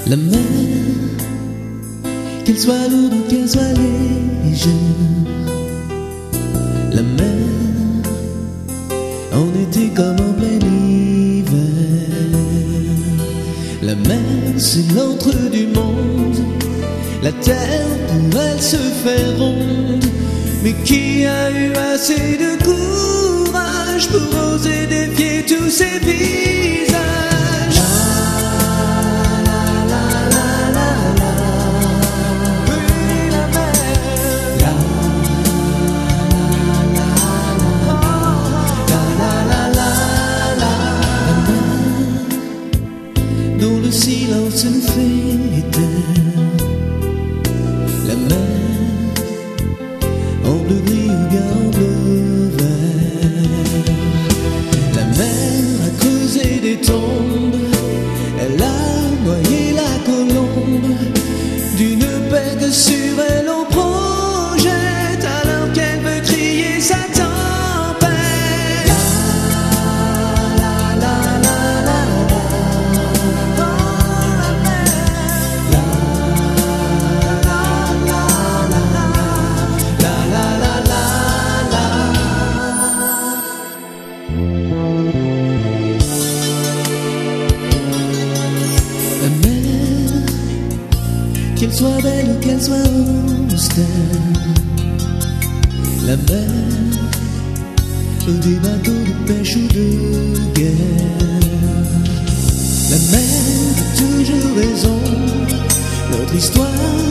La mer, qu'elle soit lourde ou qu'elle soit légère, la mer, en été comme en plein hiver. La mer, c'est l'antre du monde, la terre pour elle se fait ronde. Mais qui a eu assez de courage pour oser défier tous ces visages? Dont le silence nous fait éteindre. La mer, en bleu gris ou bien en bleu vert. La mer a creusé des tombes, elle a noyé la colombe d'une paix que sur elle on projette alors qu'elle veut crier sa tempête. La mer, qu'elle soit belle ou qu'elle soit austère, la mer, des bateaux de pêche ou de guerre. La mer a toujours raison, notre histoire